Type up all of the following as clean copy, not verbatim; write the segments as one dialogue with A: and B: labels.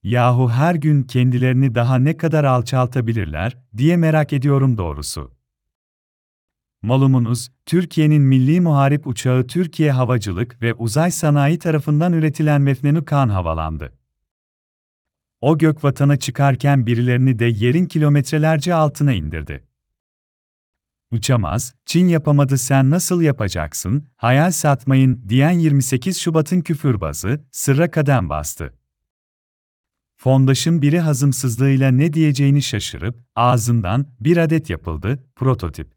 A: Yahu her gün kendilerini daha ne kadar alçaltabilirler diye merak ediyorum doğrusu. Malumunuz, Türkiye'nin milli muharip uçağı Türkiye Havacılık ve Uzay Sanayi tarafından üretilen Mefnenukan havalandı. O gökvatana çıkarken birilerini de yerin kilometrelerce altına indirdi. Uçamaz, Çin yapamadı sen nasıl yapacaksın, hayal satmayın diyen 28 Şubat'ın küfürbazı, sırra kadem bastı. Fondaşın biri hazımsızlığıyla ne diyeceğini şaşırıp, ağzından bir adet yapıldı, prototip.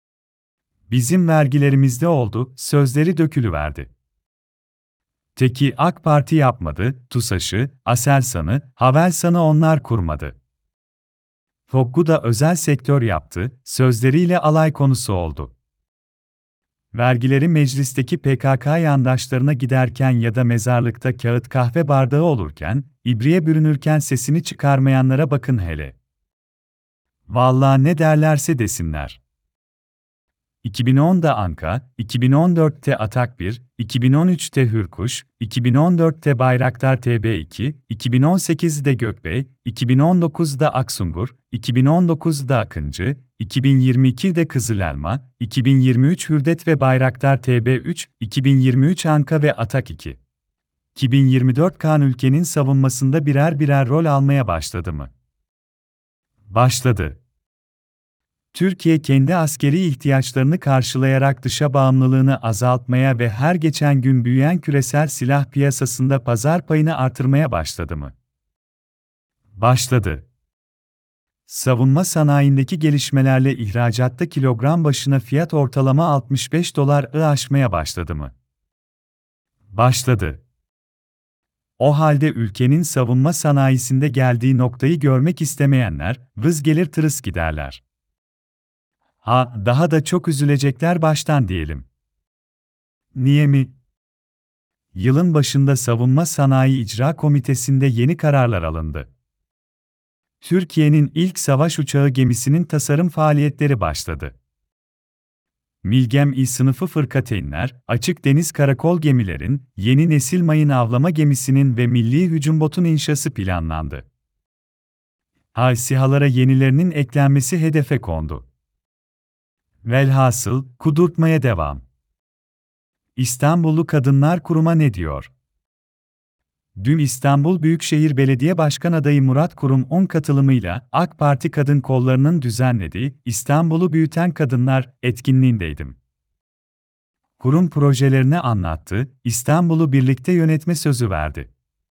A: Bizim vergilerimizde oldu, sözleri dökülüverdi. Teki AK Parti yapmadı, TUSAŞ'ı, ASELSAN'ı, HAVELSAN'ı onlar kurmadı. TOGG'u da özel sektör yaptı, sözleriyle alay konusu oldu. Vergileri meclisteki PKK yandaşlarına giderken ya da mezarlıkta kağıt kahve bardağı olurken, ibriğe bürünürken sesini çıkarmayanlara bakın hele. Vallahi ne derlerse desinler. 2010'da Anka, 2014'te Atak 1, 2013'te Hürkuş, 2014'te Bayraktar TB2, 2018'de Gökbey, 2019'da Aksungur, 2019'da Akıncı, 2022'de Kızılelma, 2023 Hürdet ve Bayraktar TB3, 2023 Anka ve Atak 2. 2024 Kaan ülkenin savunmasında birer birer rol almaya başladı mı? Başladı. Türkiye kendi askeri ihtiyaçlarını karşılayarak dışa bağımlılığını azaltmaya ve her geçen gün büyüyen küresel silah piyasasında pazar payını artırmaya başladı mı? Başladı. Savunma sanayindeki gelişmelerle ihracatta kilogram başına fiyat ortalama 65 doları aşmaya başladı mı? Başladı. O halde ülkenin savunma sanayisinde geldiği noktayı görmek istemeyenler, vız gelir tırıs giderler. Daha da çok üzülecekler baştan diyelim. Niye mi? Yılın başında Savunma Sanayi İcra Komitesi'nde yeni kararlar alındı. Türkiye'nin ilk savaş uçağı gemisinin tasarım faaliyetleri başladı. Milgem İ sınıfı fırkateynler, açık deniz karakol gemilerin, yeni nesil mayın avlama gemisinin ve milli hücum botun inşası planlandı. SİHA'lara yenilerinin eklenmesi hedefe kondu. Velhasıl, kudurtmaya devam. İstanbullu Kadınlar Kurum'a ne diyor? Dün İstanbul Büyükşehir Belediye Başkan adayı Murat Kurum 10 katılımıyla AK Parti kadın kollarının düzenlediği İstanbul'u Büyüten Kadınlar etkinliğindeydim. Kurum projelerini anlattı, İstanbul'u birlikte yönetme sözü verdi.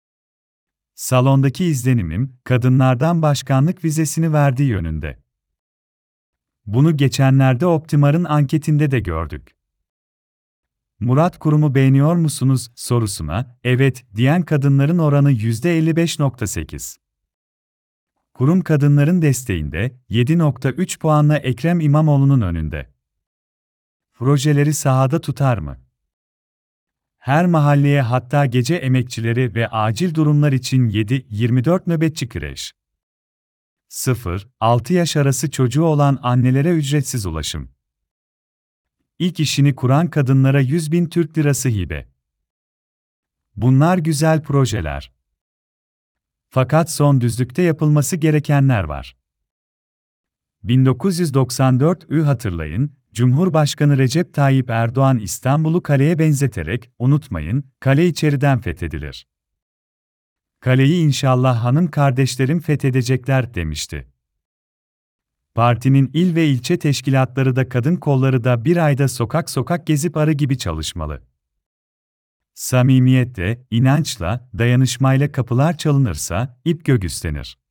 A: Salondaki izlenimim, kadınlardan başkanlık vizesini verdiği yönünde. Bunu geçenlerde Optimar'ın anketinde de gördük. Murat Kurum'u beğeniyor musunuz sorusuna, evet diyen kadınların oranı %55.8. Kurum kadınların desteğinde 7.3 puanla Ekrem İmamoğlu'nun önünde. Projeleri sahada tutar mı? Her mahalleye hatta gece emekçileri ve acil durumlar için 7-24 nöbetçi kreş. 0-6 yaş arası çocuğu olan annelere ücretsiz ulaşım. İlk işini kuran kadınlara 100.000 Türk lirası hibe. Bunlar güzel projeler. Fakat son düzlükte yapılması gerekenler var. 1994'ü hatırlayın, Cumhurbaşkanı Recep Tayyip Erdoğan İstanbul'u kaleye benzeterek, unutmayın, kale içeriden fethedilir. Kaleyi inşallah hanım kardeşlerim fethedecekler demişti. Partinin il ve ilçe teşkilatları da kadın kolları da bir ayda sokak sokak gezip arı gibi çalışmalı. Samimiyetle, inançla, dayanışmayla kapılar çalınırsa, ip göğüslenir.